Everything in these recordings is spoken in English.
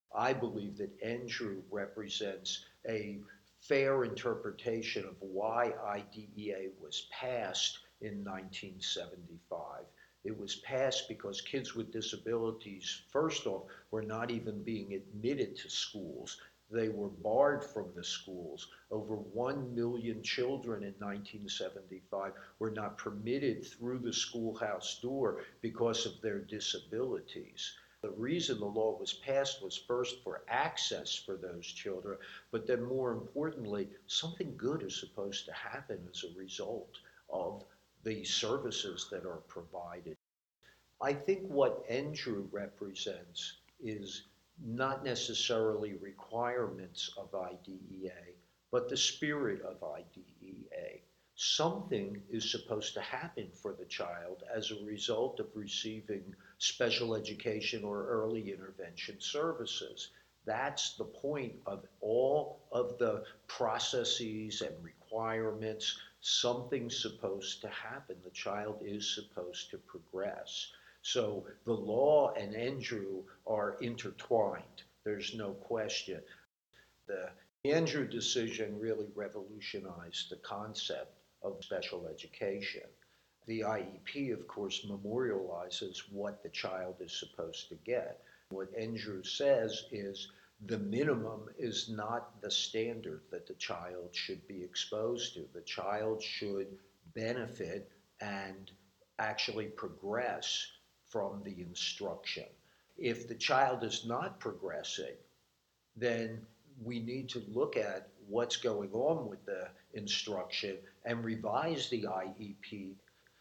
I believe that NDREW represents a fair interpretation of why IDEA was passed in 1975. It was passed because kids with disabilities, first off, were not even being admitted to schools. They were barred from the schools. Over 1 million children in 1975 were not permitted through the schoolhouse door because of their disabilities. The reason the law was passed was first for access for those children, but then more importantly, something good is supposed to happen as a result of the services that are provided. I think what NDREW represents is not necessarily requirements of IDEA, but the spirit of IDEA. Something is supposed to happen for the child as a result of receiving special education or early intervention services. That's the point of all of the processes and requirements. Something's supposed to happen. The child is supposed to progress. So the law and NDREW are intertwined. There's no question. The NDREW decision really revolutionized the concept of special education. The IEP, of course, memorializes what the child is supposed to get. What NDREW says is the minimum is not the standard that the child should be exposed to. The child should benefit and actually progress from the instruction. If the child is not progressing, then we need to look at what's going on with the instruction and revise the IEP.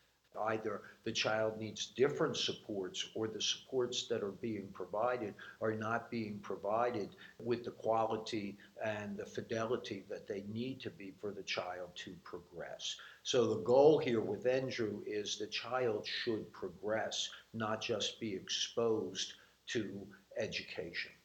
Either the child needs different supports or the supports that are being provided are not being provided with the quality and the fidelity that they need to be for the child to progress. So the goal here with NDREW is the child should progress, not just be exposed to education.